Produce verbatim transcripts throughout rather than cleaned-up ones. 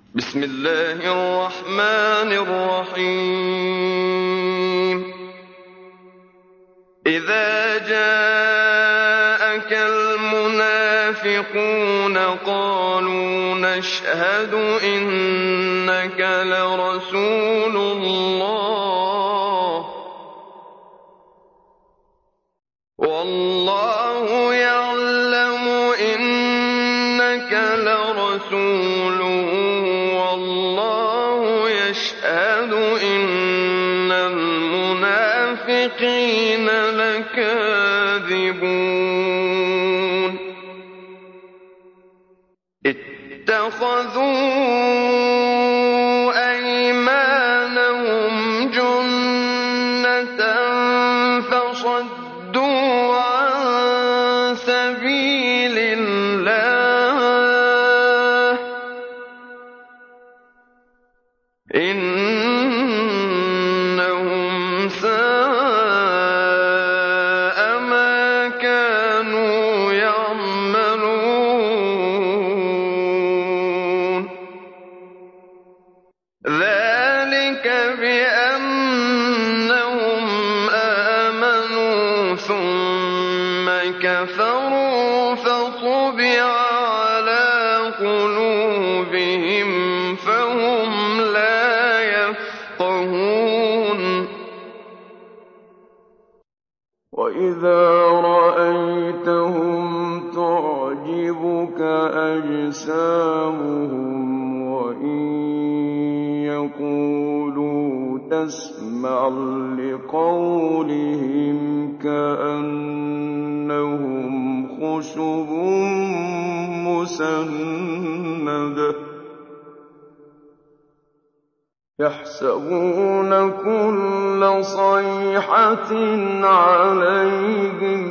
بسم الله الرحمن الرحيم إذا جاءك المنافقون قالوا نشهد إنك لرسول الله والله يعلم إنك لرسوله والله يشهد إن المنافقين لكاذبون اتخذوا أيمانهم جنة فصدوا عن سبيل الله إنهم ساء ما كانوا يعملون ذلك بأنهم آمنوا ثم كفروا فطبع على قلوبهم فهم لا يفقهون وإذا رأيتهم تعجبك أجسامهم وإن يقولوا تسمع لقولهم كأنهم خشب مسندة يحسبون كل صيحة عليهم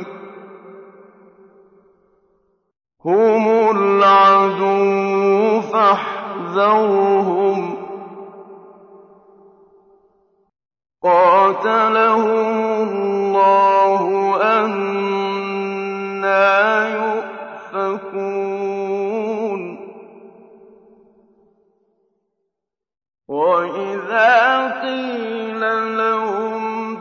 هم العدو فاحذرهم قاتلهم الله أنى يؤفكون وإذا قيل لهم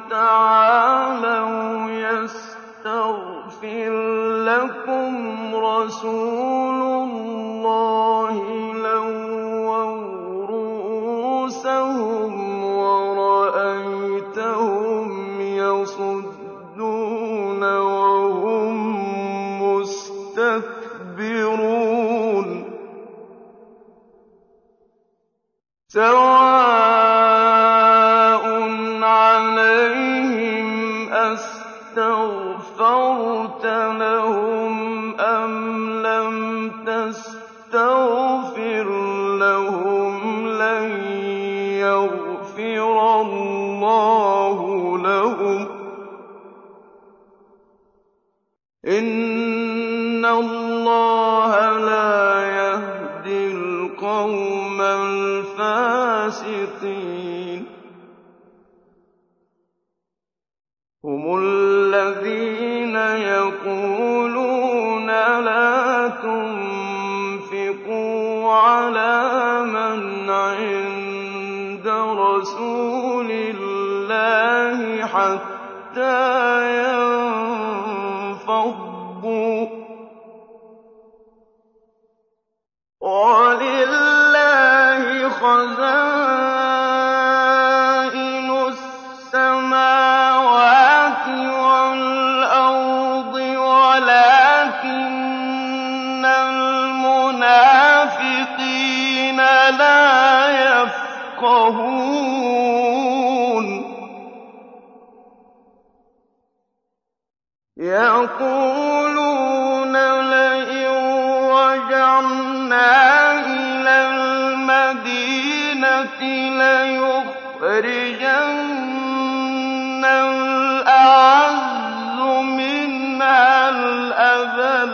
تعالوا يستغفر لكم رسول الله لووا رؤوسهم ورأيتهم يصدون وهم مستكبرون سواء عليهم أستغفرت لهم أم لم تستغفر لهم لن يغفر الله لهم إن الله لا يهدي القوم الفاسقين هم الذين يقولون لا تنفقوا على من عند رسول الله حتى ينفضوا ولله خزائن السماوات والأرض ولكن المنافقين لا يفقهون يقولون لئن رجعنا إلى المدينة ليخرجن الأعز منها الأذل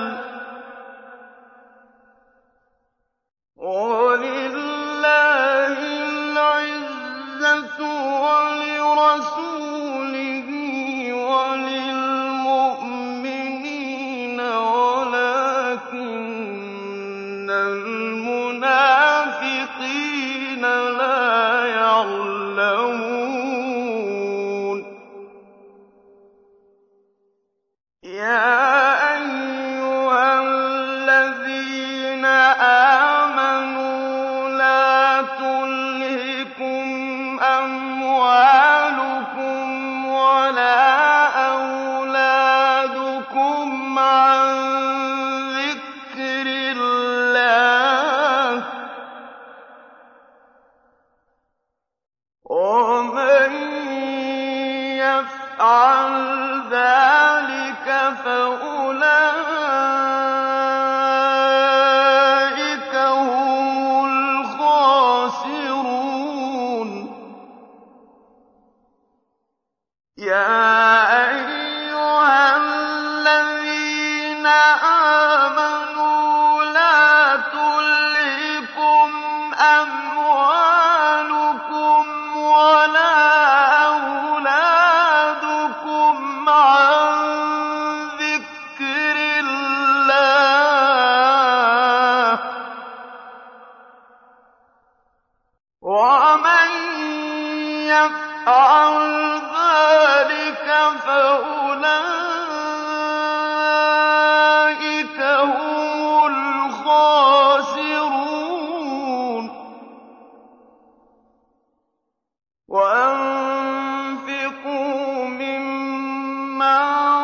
ولله العزة ولرسوله وللمؤمنين الصَّادِقِينَ لَا يَعْلَمُونَ يَا أَيُّهَا الَّذِينَ آمَنُوا لَا تُلْهِكُمْ أَمْوَالُكُمْ وَلَا أَوْلَادُكُمْ عَن ذِكْرِ اللَّهِ ۚ وَمَن يَفْعَلْ ذَٰلِكَ فَأُولَٰئِكَ هُمُ الْخَاسِرُونَ يَا أَيُّهَا الَّذِينَ آمَنُوا لَا تُلْهِكُمْ أَمْوَالُكُمْ وَلَا أَوْلَادُكُمْ عَن ذِكْرِ اللَّهِ ۚ وَمَن يَفْعَلْ ذَٰلِكَ فَأُولَٰئِكَ هُمُ الْخَاسِرُونَ وَأَنفِقُوا مِمَّا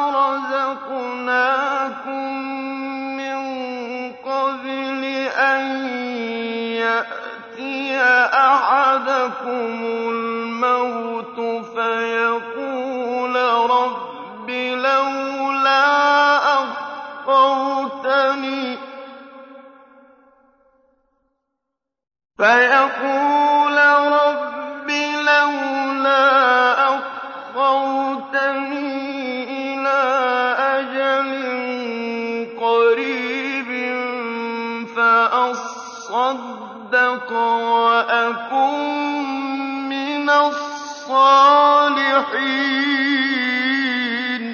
رَزَقْنَاكُم مِّن قَبْلِ أَن يَأْتِيَ أَحَدَكُمُ الْمَوْتُ فَيَقُولَ رَبِّ لَوْلَا أَخَّرْتَنِي فَيَقُولَ رَبِّ لَوْلَا أَخَّرْتَنِي إِلَىٰ أَجَلٍ قَرِيبٍ فَأَصَّدَّقَ وَأَكُن مِّنَ الصَّالِحِينَ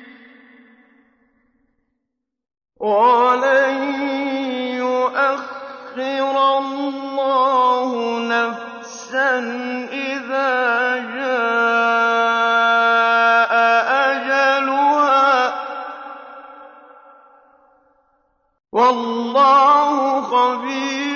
وَلَن يُؤَخِّرَ اللَّهُ نَفْسًا إِذَا جَاءَ أَجَلُهَا ۚ وَاللَّهُ خَبِيرٌ